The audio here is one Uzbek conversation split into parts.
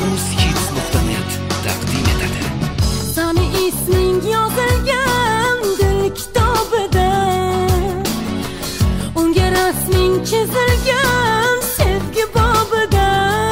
uzhits.net taqdim etadi. Sani isming yozilgan dil kitobida, unga rasming chizilgan sevgi bobida.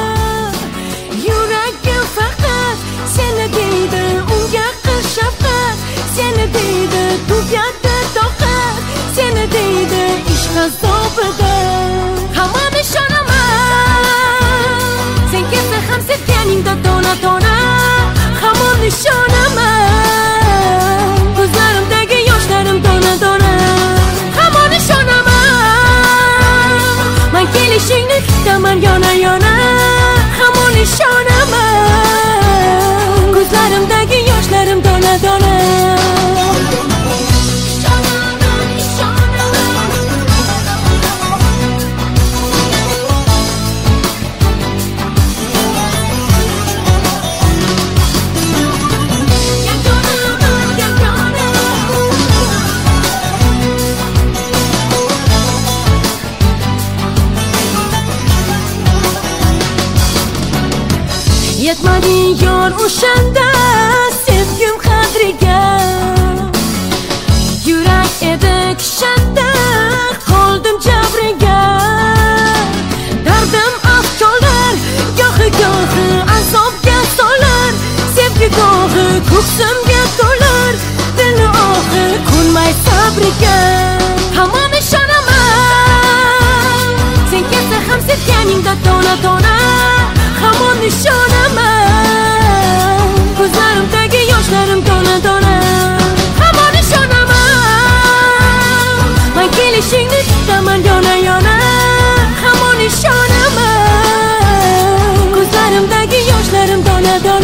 Yuragim faqat seni deydi, unga qil shafqat seni deydi, tugadi toqat seni deydi, ishq azobida. Hamon ishonaman, sen kelsa ham sevganingda dona-dona. Hamon ishonaman, ko'zlarimdagi yoshlarim dona-dona. Hamon ishonaman, men kelishingni kutaman yona-yona. Hamon ishonaman, ko'zlarimdagi yoshlarim dona-dona. Yetmadi yor o'shanda sevgim qadriga, yurak edi kishanda qoldim jabriga. Dardim afkolar gohi azobga solar, sevgi gohi ko'ksimga to'lar, dilni ohi ko'nmay sabriga. Hamon ishonaman, sen kelsa ham sevganingda dona-dona. Hamon ishonaman, ko'zlarimdagi yoshlarim dona-dona. Hamon ishonaman, men kelishingni kutaman yona-yona. Hamon ishonaman, ko'zlarimdagi yoshlarim dona-dona.